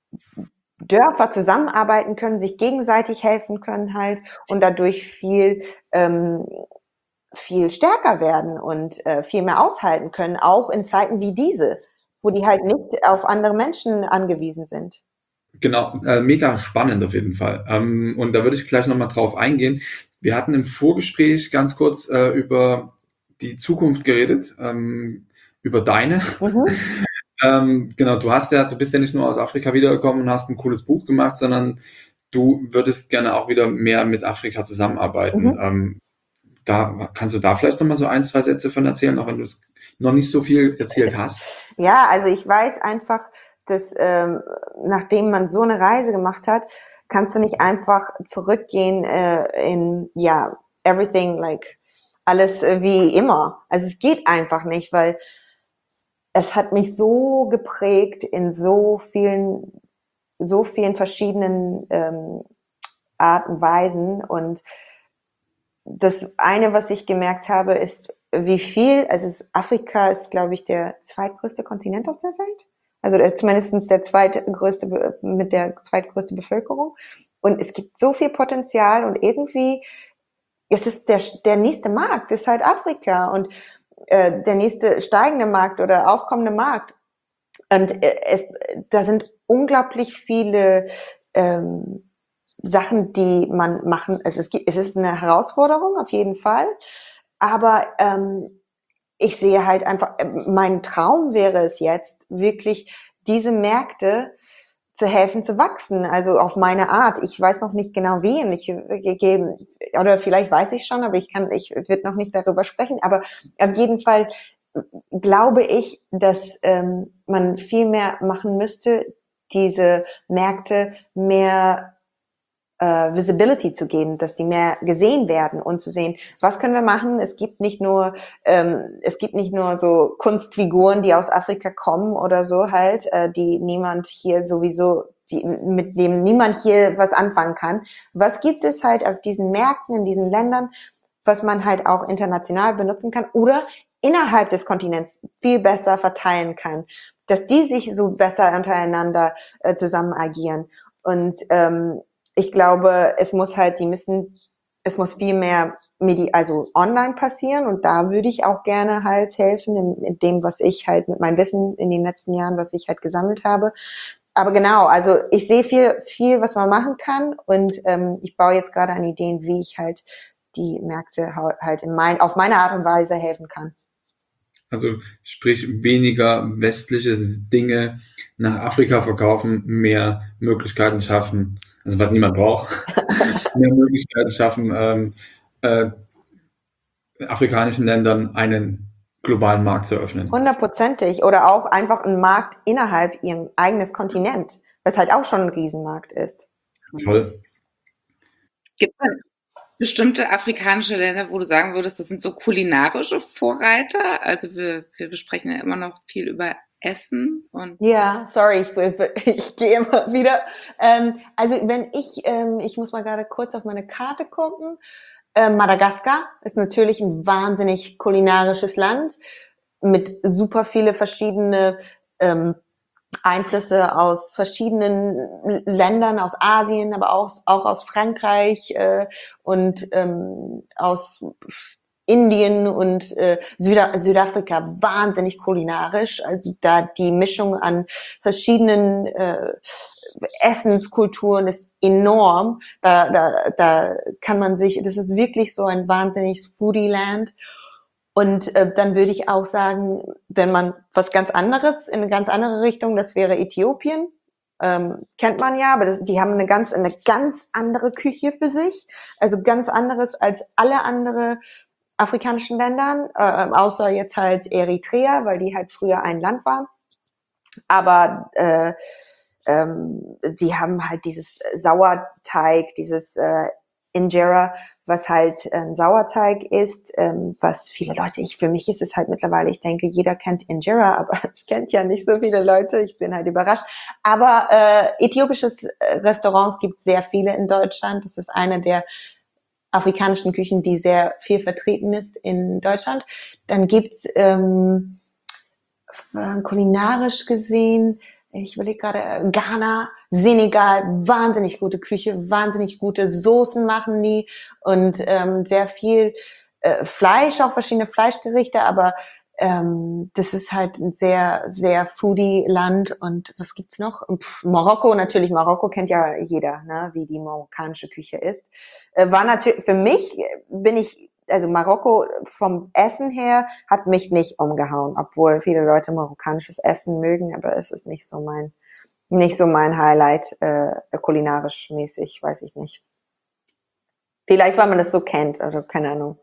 Dörfer zusammenarbeiten können, sich gegenseitig helfen können halt und dadurch viel, ähm, viel stärker werden und äh, viel mehr aushalten können, auch in Zeiten wie diese, wo die halt nicht auf andere Menschen angewiesen sind. Genau, äh, mega spannend auf jeden Fall. Ähm, und da würde ich gleich nochmal drauf eingehen. Wir hatten im Vorgespräch ganz kurz äh, über die Zukunft geredet, ähm, über deine. Mhm. ähm, genau, du hast ja, du bist ja nicht nur aus Afrika wiedergekommen und hast ein cooles Buch gemacht, sondern du würdest gerne auch wieder mehr mit Afrika zusammenarbeiten. Mhm. Ähm, da kannst du da vielleicht nochmal so ein, zwei Sätze von erzählen, auch wenn du es noch nicht so viel erzählt hast. Ja, also ich weiß einfach, dass ähm, nachdem man so eine Reise gemacht hat, kannst du nicht einfach zurückgehen äh, in, ja, everything, like, alles äh, wie immer. Also es geht einfach nicht, weil es hat mich so geprägt in so vielen, so vielen verschiedenen ähm, Arten und Weisen. Und das eine, was ich gemerkt habe, ist, wie viel, also es, Afrika ist, glaube ich, der zweitgrößte Kontinent auf der Welt. Also zumindest der zweitgrößte, mit der zweitgrößte Bevölkerung. Und es gibt so viel Potenzial und irgendwie, es ist der, der nächste Markt, ist halt Afrika und äh, der nächste steigende Markt oder aufkommende Markt. Und äh, es, da sind unglaublich viele ähm, Sachen, die man machen. Also es, gibt, es ist eine Herausforderung auf jeden Fall, aber ähm, ich sehe halt einfach, mein Traum wäre es jetzt, wirklich diese Märkte zu helfen zu wachsen, also auf meine Art. Ich weiß noch nicht genau wie, und ich, ich oder vielleicht weiß ich schon, aber ich kann, ich würde noch nicht darüber sprechen. Aber auf jeden Fall glaube ich, dass ähm, man viel mehr machen müsste, diese Märkte mehr äh, Visibility zu geben, dass die mehr gesehen werden und zu sehen, was können wir machen. Es gibt nicht nur, ähm, es gibt nicht nur so Kunstfiguren, die aus Afrika kommen oder so halt, äh, die niemand hier sowieso, die, mit dem niemand hier was anfangen kann. Was gibt es halt auf diesen Märkten, in diesen Ländern, was man halt auch international benutzen kann oder innerhalb des Kontinents viel besser verteilen kann, dass die sich so besser untereinander äh, zusammen agieren. Und ähm, ich glaube, es muss halt, die müssen, es muss viel mehr Medi- also online passieren und da würde ich auch gerne halt helfen in, in dem, was ich halt mit meinem Wissen in den letzten Jahren, was ich halt gesammelt habe. aber genau, also ich sehe viel, viel, was man machen kann und ähm, ich baue jetzt gerade an Ideen, wie ich halt die Märkte halt in mein, auf meine Art und Weise helfen kann. Also sprich weniger westliche Dinge nach Afrika verkaufen, mehr Möglichkeiten schaffen, also was niemand braucht, mehr Möglichkeiten schaffen, ähm, äh, afrikanischen Ländern einen globalen Markt zu eröffnen. Hundertprozentig. Oder auch einfach ein Markt innerhalb ihrem eigenes Kontinent, was halt auch schon ein Riesenmarkt ist. Toll. Gibt es bestimmte afrikanische Länder, wo du sagen würdest, das sind so kulinarische Vorreiter? Also wir, wir besprechen ja immer noch viel über Essen und ja, sorry, ich, ich gehe immer wieder. Ähm, also wenn ich, ähm, ich muss mal gerade kurz auf meine Karte gucken. Ähm, Madagaskar ist natürlich ein wahnsinnig kulinarisches Land mit super viele verschiedene ähm, Einflüsse aus verschiedenen Ländern, aus Asien, aber auch, auch aus Frankreich äh, und ähm, aus Indien und äh, Süda Südafrika wahnsinnig kulinarisch. Also da die Mischung an verschiedenen äh, Essenskulturen ist enorm. Da, da, da kann man sich, das ist wirklich so ein wahnsinniges Foodie-Land. Und äh, dann würde ich auch sagen, wenn man was ganz anderes, in eine ganz andere Richtung, das wäre Äthiopien. Ähm, kennt man ja, aber das, die haben eine ganz, eine ganz andere Küche für sich. Also ganz anderes als alle andere afrikanischen Ländern, äh, außer jetzt halt Eritrea, weil die halt früher ein Land war. Aber äh, ähm, die haben halt dieses Sauerteig, dieses äh, Injera, was halt ein Sauerteig ist, ähm, was viele Leute, ich für mich ist es halt mittlerweile, ich denke, jeder kennt Injera, aber es kennt ja nicht so viele Leute, ich bin halt überrascht. Aber äh, äthiopische Restaurants gibt sehr viele in Deutschland, das ist eine der afrikanischen Küchen, die sehr viel vertreten ist in Deutschland. Dann gibt's ähm, kulinarisch gesehen, ich überlege gerade, Ghana, Senegal, wahnsinnig gute Küche, wahnsinnig gute Soßen machen die und ähm, sehr viel äh, Fleisch, auch verschiedene Fleischgerichte, aber ähm, das ist halt ein sehr, sehr Foodie-Land. Und was gibt's noch? Pff, Marokko, natürlich, Marokko kennt ja jeder, ne, wie die marokkanische Küche ist. Äh, war natürlich, für mich bin ich, also Marokko vom Essen her hat mich nicht umgehauen, obwohl viele Leute marokkanisches Essen mögen, aber es ist nicht so mein, nicht so mein Highlight, äh, kulinarisch mäßig, weiß ich nicht. Vielleicht, weil man das so kennt, also keine Ahnung.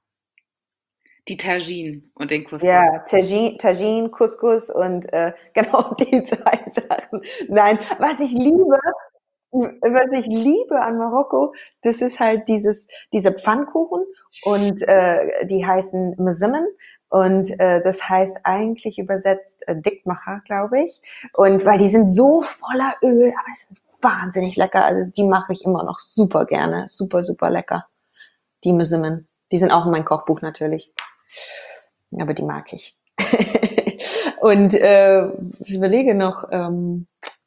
die Tagine und den Couscous. Ja, Tagine, Tagine, Couscous und äh, genau die zwei Sachen. Nein, was ich liebe, was ich liebe an Marokko, das ist halt dieses, diese Pfannkuchen und äh, die heißen Mezimmen und äh, das heißt eigentlich übersetzt äh, Dickmacher, glaube ich. Und weil die sind so voller Öl, aber es sind wahnsinnig lecker. Also die mache ich immer noch super gerne, super super lecker. Die Mezimmen, die sind auch in meinem Kochbuch natürlich, aber die mag ich. Und äh, ich überlege noch. Ähm,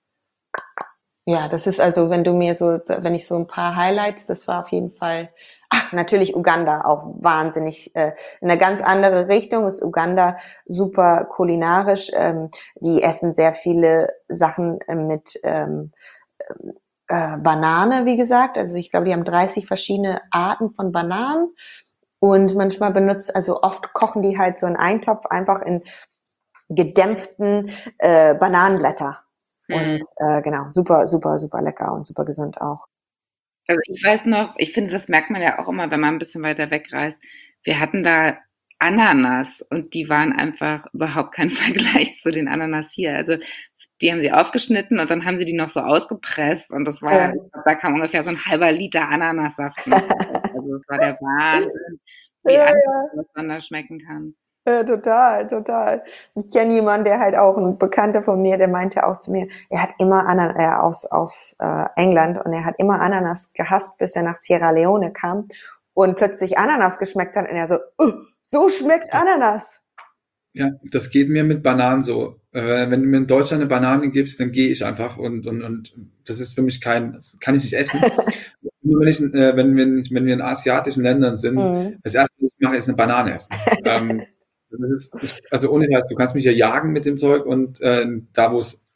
Ja, das ist also, wenn du mir so, wenn ich so ein paar Highlights, das war auf jeden Fall, ach, natürlich Uganda, auch wahnsinnig, äh, in eine ganz andere Richtung ist Uganda super kulinarisch. Ähm, die essen sehr viele Sachen äh, mit ähm, äh, Banane, wie gesagt. Also ich glaube, die haben dreißig verschiedene Arten von Bananen und manchmal benutzt, also oft kochen die halt so einen Eintopf einfach in gedämpften äh, Bananenblätter. Und äh, genau, super, super, super lecker und super gesund auch. Also ich weiß noch, ich finde, das merkt man ja auch immer, wenn man ein bisschen weiter wegreist. Wir hatten da Ananas und die waren einfach überhaupt kein Vergleich zu den Ananas hier. Also die haben sie aufgeschnitten und dann haben sie die noch so ausgepresst und das war, Ja. ich glaub, da kam ungefähr so ein halber Liter Ananassaft. Also das war der Wahnsinn, wie Ja, anders das dann da schmecken kann. Ja, total, total. Ich kenne jemanden, der halt auch, ein Bekannter von mir, der meinte auch zu mir, er hat immer Ananas, äh, aus, aus äh, England und er hat immer Ananas gehasst, bis er nach Sierra Leone kam und plötzlich Ananas geschmeckt hat und er so, oh, so schmeckt Ananas. Ja, das geht mir mit Bananen so. Äh, wenn du mir in Deutschland eine Banane gibst, dann gehe ich einfach und, und, und das ist für mich kein, das kann ich nicht essen. Nur wenn, ich, äh, wenn, wir, wenn wir in asiatischen Ländern sind, Mhm. das erste, was ich mache, ist eine Banane essen. ähm, das ist, ich, also ohne Scheiß, du kannst mich ja jagen mit dem Zeug und äh, da, wo es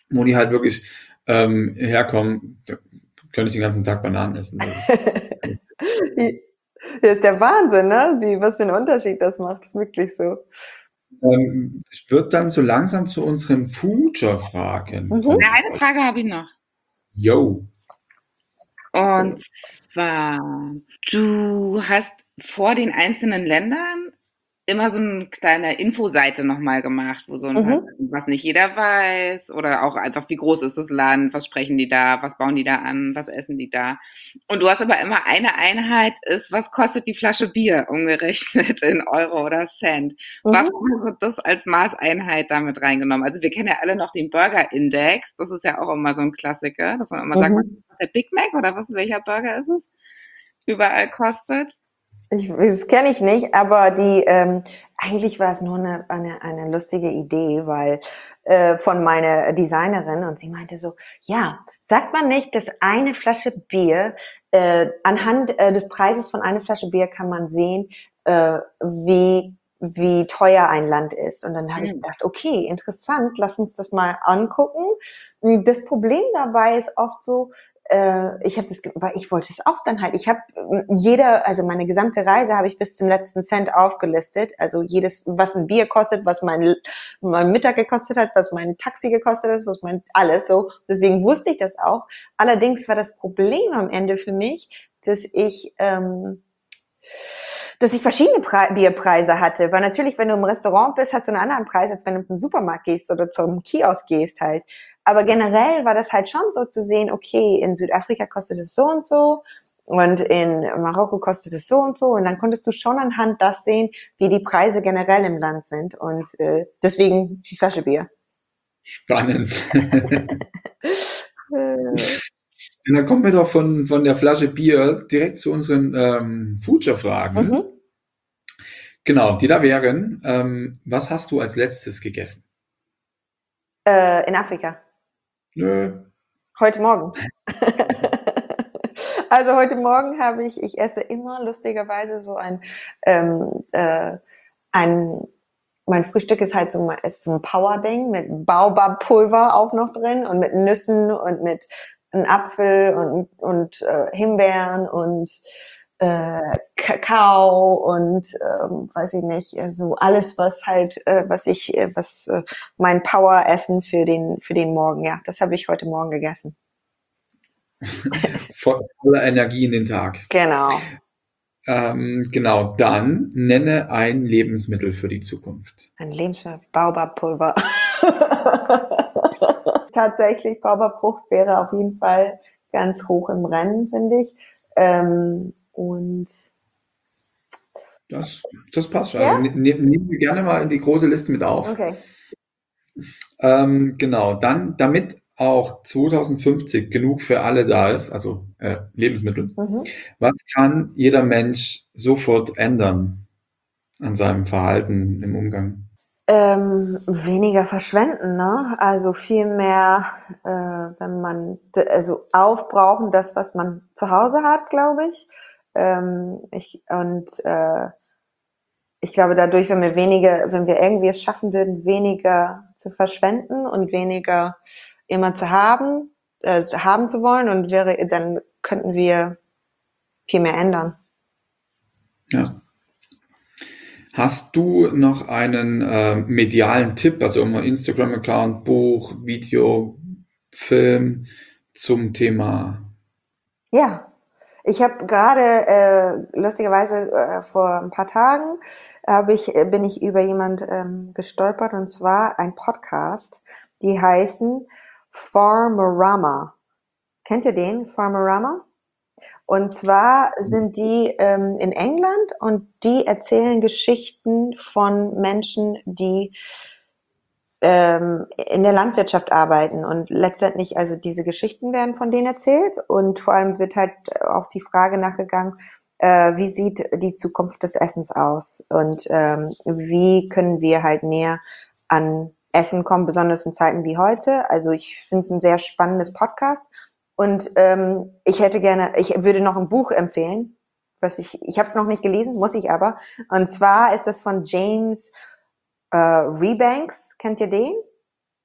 wo die halt wirklich ähm, herkommen, da könnte ich den ganzen Tag Bananen essen. Das ist, Das ist der Wahnsinn, ne? Wie, was für einen Unterschied das macht. Das ist wirklich so. ähm, ich würde dann so langsam zu unseren Future-Fragen Mhm. kommen. Na, eine Frage habe ich noch. Yo. Und zwar, du hast vor den einzelnen Ländern immer so eine kleine Infoseite nochmal gemacht, wo so ein paar Mhm. Sachen, was nicht jeder weiß oder auch einfach, wie groß ist das Land, was sprechen die da, was bauen die da an, was essen die da. Und du hast aber immer eine Einheit, ist, was kostet die Flasche Bier umgerechnet in Euro oder Cent. Mhm. Warum wird das als Maßeinheit damit reingenommen? Also wir kennen ja alle noch den Burger-Index, das ist ja auch immer so ein Klassiker, dass man immer sagt, was Mhm. ist der Big Mac oder was, welcher Burger ist es? Überall kostet. Ich, das kenne ich nicht, aber die ähm, eigentlich war es nur eine, eine, eine lustige Idee, weil äh, von meiner Designerin, und sie meinte so, ja, sagt man nicht, dass eine Flasche Bier, äh, anhand äh, des Preises von einer Flasche Bier kann man sehen, äh, wie wie teuer ein Land ist. Und dann habe ich Mhm. gedacht, okay, interessant, lass uns das mal angucken. Das Problem dabei ist oft so, äh, ich habe das, ge- weil ich wollte es auch dann halt. Ich habe jeder, also meine gesamte Reise habe ich bis zum letzten Cent aufgelistet. Also jedes, was ein Bier kostet, was mein, mein Mittag gekostet hat, was mein Taxi gekostet hat, was mein alles so. Deswegen wusste ich das auch. Allerdings war das Problem am Ende für mich, dass ich ähm, dass ich verschiedene Pre- Bierpreise hatte. Weil natürlich, wenn du im Restaurant bist, hast du einen anderen Preis, als wenn du zum Supermarkt gehst oder zum Kiosk gehst halt. Aber generell war das halt schon so zu sehen, okay, in Südafrika kostet es so und so und in Marokko kostet es so und so. Und dann konntest du schon anhand das sehen, wie die Preise generell im Land sind. Und äh, deswegen die Flasche Bier. Spannend. Äh, Und dann kommen wir doch von, von der Flasche Bier direkt zu unseren ähm, Future-Fragen. mhm. Genau, die da wären, ähm, was hast du als letztes gegessen? äh, in Afrika. Nö. Heute Morgen. Also heute Morgen habe ich, ich esse immer lustigerweise so ein, ähm, äh, ein, mein Frühstück ist halt so, ist so ein Power-Ding mit Baobab-Pulver auch noch drin und mit Nüssen und mit einem Apfel und, und äh, Himbeeren und äh, Kakao und ähm, weiß ich nicht, äh, so alles, was halt, äh, was ich, äh, was äh, mein Power-Essen für den, für den Morgen, ja, das habe ich heute Morgen gegessen. Vo- Voller Energie in den Tag. Genau. Ähm, genau, dann nenne ein Lebensmittel für die Zukunft. Ein Lebensmittel, Baobabpulver. Tatsächlich, Baobabfrucht wäre auf jeden Fall ganz hoch im Rennen, finde ich. Ähm, und Das, das passt schon. ja, Also ne, ne, nehmen wir gerne mal in die große Liste mit auf. okay. Ähm, genau, dann, damit auch zwanzig fünfzig genug für alle da ist, also äh, Lebensmittel, Mhm. was kann jeder Mensch sofort ändern an seinem Verhalten im Umgang? Ähm, weniger verschwenden, ne? Also viel mehr, äh, wenn man, d- also aufbrauchen, das, was man zu Hause hat, glaube ich. Ähm, ich und äh, ich glaube, dadurch, wenn wir weniger, wenn wir irgendwie es schaffen würden, weniger zu verschwenden und weniger immer zu haben, äh, haben zu wollen, und wäre, dann könnten wir viel mehr ändern. Ja. Hast du noch einen äh, medialen Tipp, also immer Instagram-Account, Buch, Video, Film zum Thema? Ja, ich habe gerade äh, lustigerweise äh, vor ein paar Tagen habe ich äh, bin ich über jemand ähm, gestolpert, und zwar ein Podcast, die heißen Farmerama. Kennt ihr den? Farmerama? Und zwar sind die ähm, in England, und die erzählen Geschichten von Menschen, die ähm, in der Landwirtschaft arbeiten, und letztendlich, also diese Geschichten werden von denen erzählt, und vor allem wird halt auf die Frage nachgegangen, äh, wie sieht die Zukunft des Essens aus, und ähm, wie können wir halt näher an Essen kommen, besonders in Zeiten wie heute. Also ich finde es ein sehr spannendes Podcast, und ähm, ich hätte gerne, ich würde noch ein Buch empfehlen, was ich, ich habe es noch nicht gelesen, muss ich aber, und zwar ist das von James äh, Rebanks. Kennt ihr den?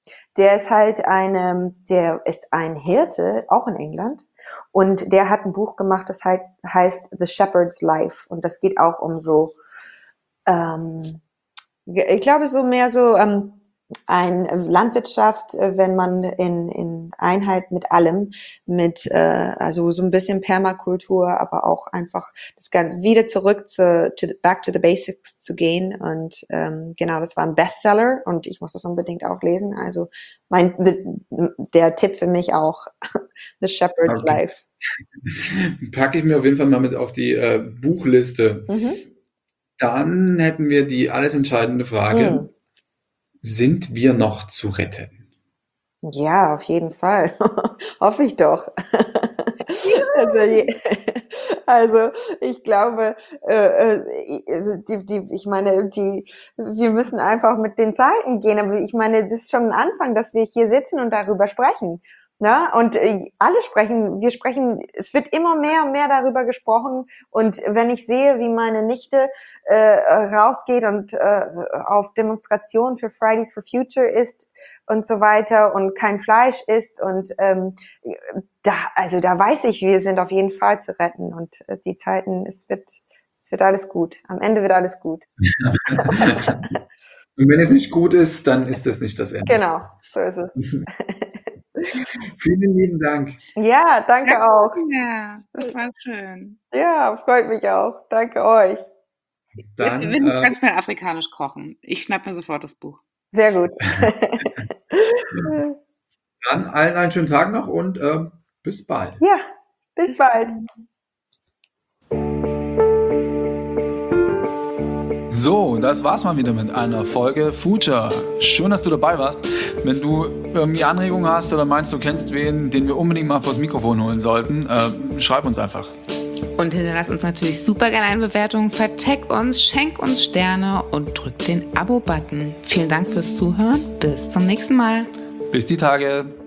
Der ist halt eine, der ist ein Hirte, auch in England. Und der hat ein Buch gemacht, das halt, heißt The Shepherd's Life. Und das geht auch um so, ähm, ich glaube so mehr so ähm, ein Landwirtschaft, wenn man in, in Einheit mit allem, mit äh, also so ein bisschen Permakultur, aber auch einfach das Ganze wieder zurück zu, to the, back to the basics zu gehen. Und ähm, genau, das war ein Bestseller und ich muss das unbedingt auch lesen. Also mein der Tipp für mich auch The Shepherd's Okay. Life. Packe ich mir auf jeden Fall mal mit auf die äh, Buchliste. Mhm. Dann hätten wir die alles entscheidende Frage. Mhm. Sind wir noch zu retten? Ja, auf jeden Fall. Hoffe ich doch. also, je- also ich glaube, äh, äh, die, die, ich meine, die, wir müssen einfach mit den Zeiten gehen. Aber ich meine, das ist schon ein Anfang, dass wir hier sitzen und darüber sprechen. Ne? Und äh, alle sprechen, wir sprechen, es wird immer mehr und mehr darüber gesprochen. Und wenn ich sehe, wie meine Nichte äh, rausgeht und äh, auf Demonstrationen für Fridays for Future ist und so weiter und kein Fleisch isst und ähm, da, also da weiß ich, wir sind auf jeden Fall zu retten und äh, die Zeiten, es wird, es wird alles gut. Am Ende wird alles gut. Und wenn es nicht gut ist, dann ist es nicht das Ende. Genau, so ist es. Vielen lieben Dank. Ja, danke auch. Ja, das war schön. Ja, freut mich auch. Danke euch. Dann, Jetzt will ich äh, ganz schnell afrikanisch kochen. Ich schnapp mir sofort das Buch. Sehr gut. dann allen einen schönen Tag noch und äh, bis bald. Ja, bis bald. So, das war's mal wieder mit einer Folge Future. Schön, dass du dabei warst. Wenn du irgendwie Anregungen hast oder meinst, du kennst wen, den wir unbedingt mal vors Mikrofon holen sollten, äh, schreib uns einfach. Und hinterlass uns natürlich super gerne eine Bewertung, vertag uns, schenk uns Sterne und drück den Abo-Button. Vielen Dank fürs Zuhören. Bis zum nächsten Mal. Bis die Tage.